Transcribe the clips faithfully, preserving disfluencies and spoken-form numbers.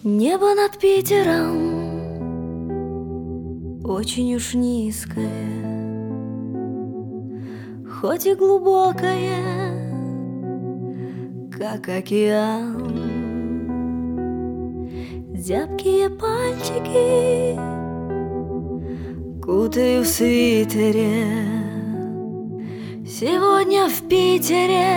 Небо над Питером очень уж низкое, хоть и глубокое, как океан. Зябкие пальчики кутаю в свитере. Сегодня в Питере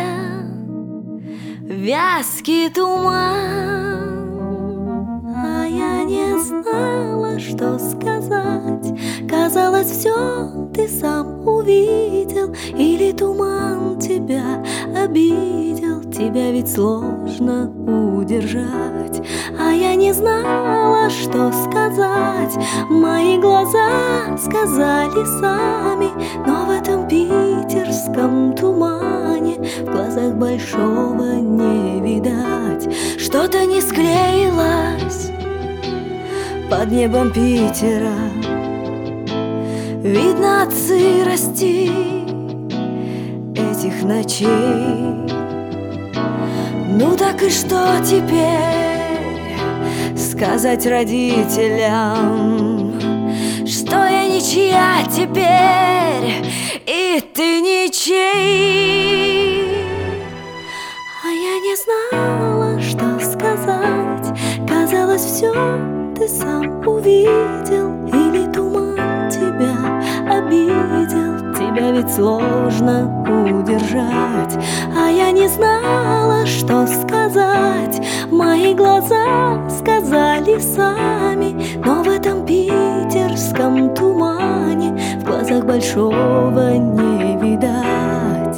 вязкий туман. А я не знала, что сказать. Казалось, все ты сам увидел. Или туман тебя обидел. Тебя ведь сложно удержать. А я не знала, что сказать. Мои глаза сказали сами. Но в этом питерском тумане в глазах большого не видать. Что-то не склеилось под небом Питера. Видно от сырости этих ночей. Ну так и что теперь сказать родителям? Что я ничья теперь, и ты ничей. А я не знала, что сказать. Казалось, все ты сам увидел. Или туман тебя обидел. Тебя ведь сложно удержать. А я не знала, что сказать. Мои глаза сказали сами. Но в этом питерском тумане в глазах большого не видать.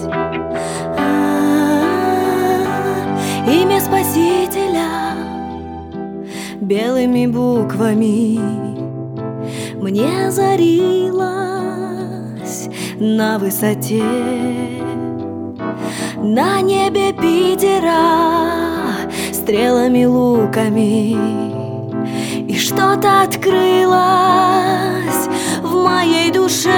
А-а-а, имя Спасителя белыми буквами мне зарилось на высоте. На небе Питера стрелами, луками. И что-то открылось в моей душе.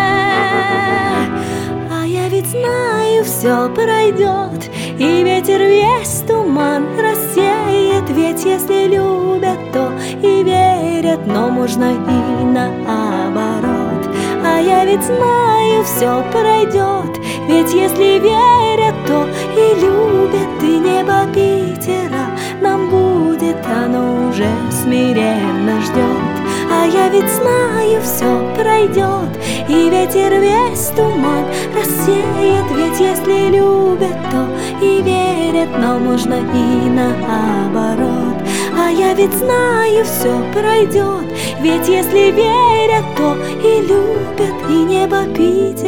А я ведь знаю, все пройдет. И ветер весь туман рассеет. Ведь если любят, то и верят. Но можно и наоборот. А я ведь знаю, все пройдет. Ведь если верят, то и любят. И небо Питера нам будет, оно уже смиренно ждет. А я ведь знаю, все пройдет. И ветер весь туман рассеет. Ведь если любят, то и верят. Но можно и наоборот. А я ведь знаю, все пройдет. Ведь если верят, то и любят. И небо Питера